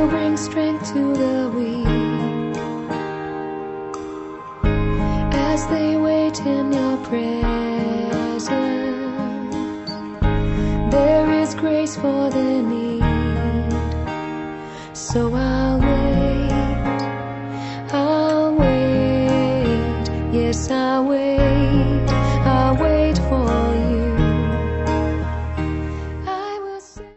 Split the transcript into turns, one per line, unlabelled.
will bring strength to the weak as they wait in your presence. There is grace for their need, so I'll wait, yes, I'll wait.